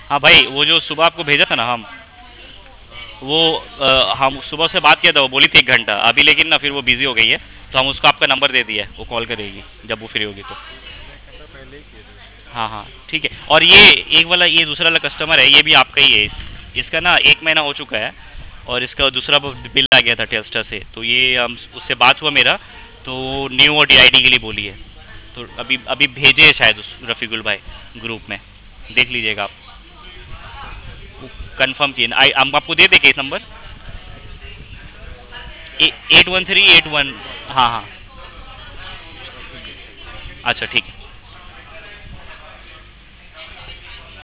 हाँ भाई, वो जो सुबह आपको भेजा था ना हम, वो हम सुबह से बात किया था, वो बोली थी 1 घंटा अभी, लेकिन ना फिर वो बिजी हो गई है। तो हम उसको आपका नंबर दे दिया है, वो कॉल करेगी जब वो फ्री होगी तो। नहीं, 1 घंटा पहले ही किए थे उसको। हाँ हाँ ठीक है। और ये एक वाला, ये दूसरा वाला कस्टमर है, ये भी आपका ही है। इसका ना 1 महीना हो चुका है, और इसका दूसरा बिल आ गया था टेस्टर से, तो ये हम उससे बात हुआ मेरा, तो न्यू और डीआईडी के लिए बोली है। तो अभी अभी भेजे है शायद रफ़ीकुल भाई ग्रुप में, देख लीजिएगा आप। अच्छा अच्छा। वो कंफर्म किए हम आपको दे देंगे इस नंबर। 81381। हाँ हाँ। रफीक है, ठीक है। अच्छा ठीक है।